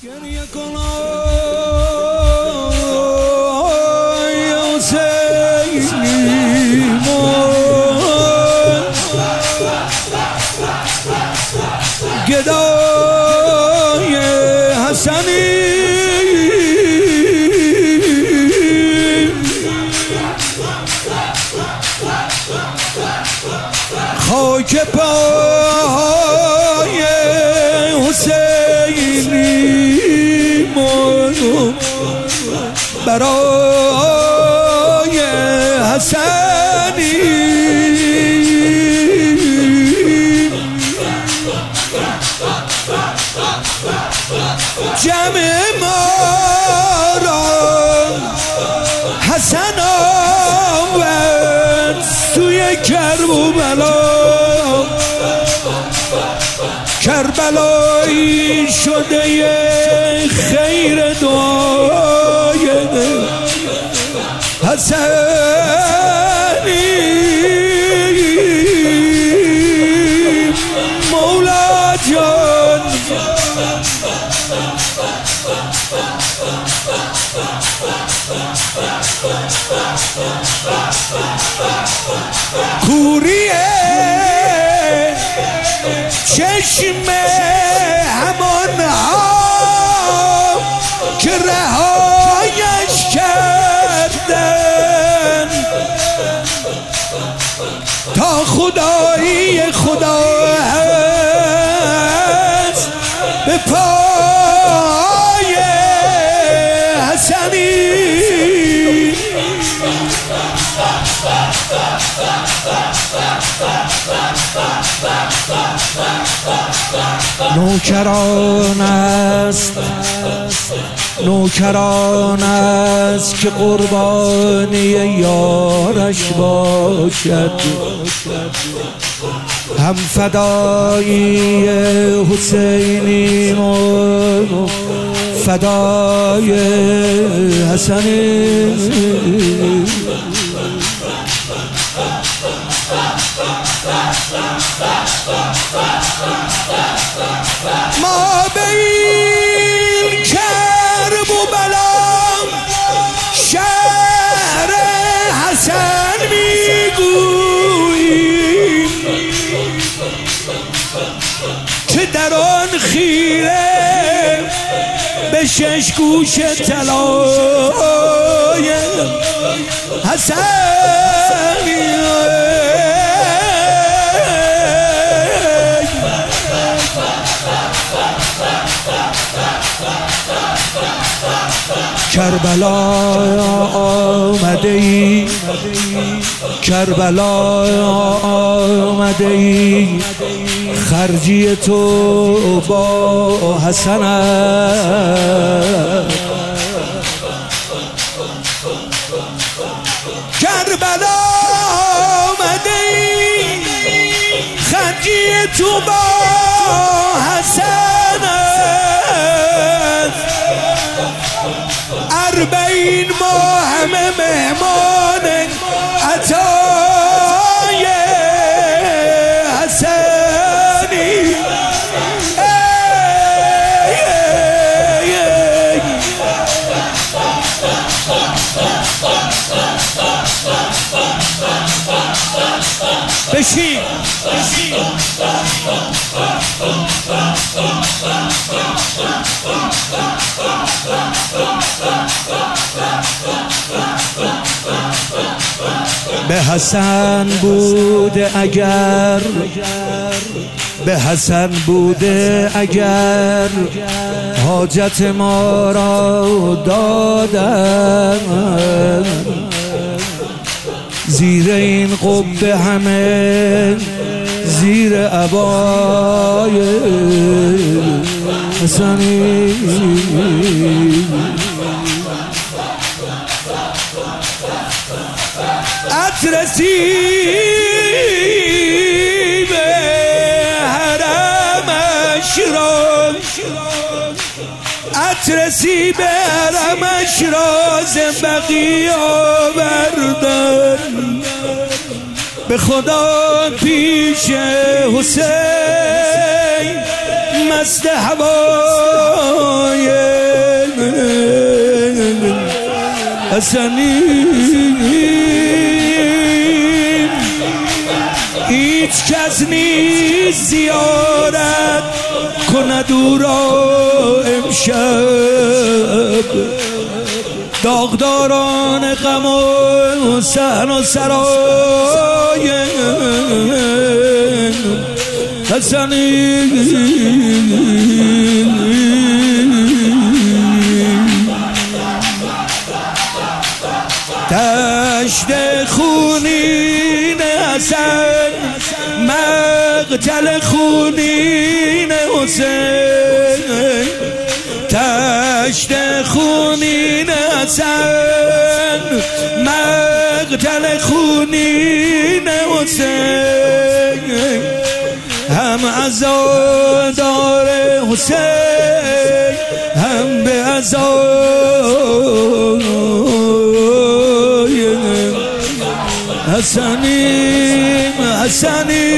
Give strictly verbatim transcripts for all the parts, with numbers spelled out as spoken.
گریه کن آی حسینی من گدای حسنی خاک پای حسینی من برای حسنی جمع ما را حسن آورد سوی کربلا، کربلایی شده خیر دعای حسنی مولا جان. کوریه چشم همان ها که رهایش کردن تا خدایی خدا هست به پای حسنی. نوکران است نوکران است که قربانی یارش باشد، هم فدایی حسینی و فدای حسنی. ما به این کرب و بلا شهر حسن میگوییم که در آن خیره به شش گوش طلای حسنی. کربلا آمده ای کربلا آمده ای خرجی تو با حسن است. کربلا آمده ای خرجی تو با حسن است. اربعین ماه همه مهمان عطای حسنی. بشین به حسن بوده اگر به حسن بوده اگر حاجت ما را دادن، زیر این قبه همه زیر عبای حسنی. اترسی به حرمش را اترسی به حرمش را زنبقی آوردن، به خدا پیش حسین مست هوای حسنی هیچ کس نیست زیارت کند او را امشب داغداران غم و صحن و سرای حسنی دشت خونین حسن مقتل خونین حسین دشت خونین حسن مقتل خونین حسین هم عزادار حسین هم به عزای حسنی حسنی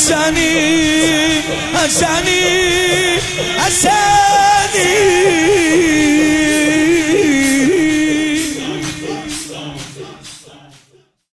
حسنی حسنی حسنی